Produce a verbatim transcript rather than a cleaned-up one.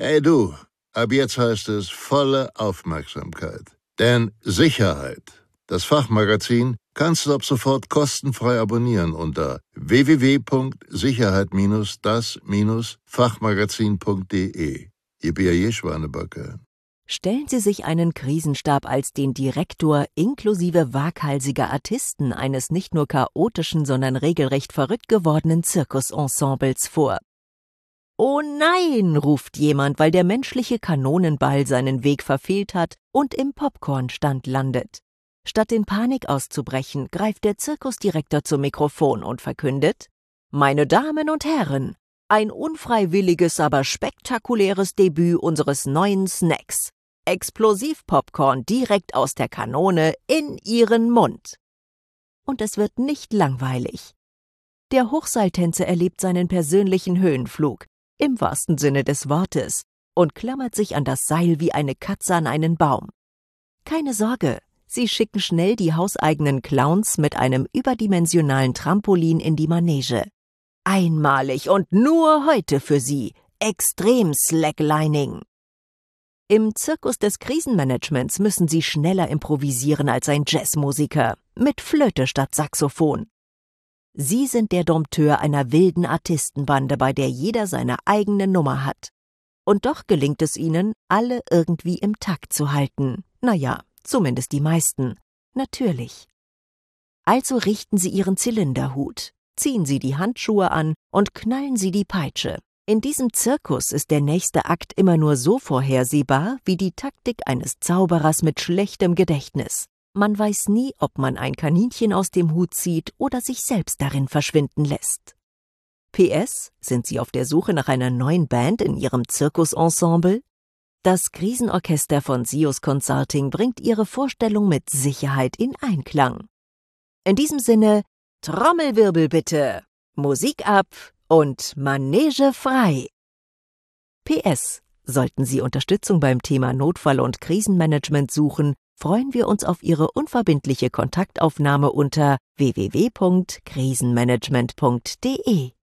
Hey du, ab jetzt heißt es volle Aufmerksamkeit. Denn Sicherheit, das Fachmagazin, kannst du ab sofort kostenfrei abonnieren unter w w w punkt sicherheit das Fachmagazin punkt de. Ihr Bier Schwanebacke. Stellen Sie sich einen Krisenstab als den Direktor inklusive waghalsiger Artisten eines nicht nur chaotischen, sondern regelrecht verrückt gewordenen Zirkusensembles vor. »Oh nein«, ruft jemand, weil der menschliche Kanonenball seinen Weg verfehlt hat und im Popcornstand landet. Statt in Panik auszubrechen, greift der Zirkusdirektor zum Mikrofon und verkündet: »Meine Damen und Herren, ein unfreiwilliges, aber spektakuläres Debüt unseres neuen Snacks. Explosivpopcorn direkt aus der Kanone in Ihren Mund.« Und es wird nicht langweilig. Der Hochseiltänzer erlebt seinen persönlichen Höhenflug, im wahrsten Sinne des Wortes, und klammert sich an das Seil wie eine Katze an einen Baum. Keine Sorge, sie schicken schnell die hauseigenen Clowns mit einem überdimensionalen Trampolin in die Manege. Einmalig und nur heute für Sie, Extrem Slacklining. Im Zirkus des Krisenmanagements müssen Sie schneller improvisieren als ein Jazzmusiker, mit Flöte statt Saxophon. Sie sind der Dompteur einer wilden Artistenbande, bei der jeder seine eigene Nummer hat. Und doch gelingt es ihnen, alle irgendwie im Takt zu halten. Naja, zumindest die meisten. Natürlich. Also richten Sie Ihren Zylinderhut, ziehen Sie die Handschuhe an und knallen Sie die Peitsche. In diesem Zirkus ist der nächste Akt immer nur so vorhersehbar wie die Taktik eines Zauberers mit schlechtem Gedächtnis. Man weiß nie, ob man ein Kaninchen aus dem Hut zieht oder sich selbst darin verschwinden lässt. P S. Sind Sie auf der Suche nach einer neuen Band in Ihrem Zirkusensemble? Das Krisenorchester von Sius Consulting bringt Ihre Vorstellung mit Sicherheit in Einklang. In diesem Sinne, Trommelwirbel bitte, Musik ab und Manege frei. P S. Sollten Sie Unterstützung beim Thema Notfall- und Krisenmanagement suchen, freuen wir uns auf Ihre unverbindliche Kontaktaufnahme unter w w w punkt krisenmanagement punkt de.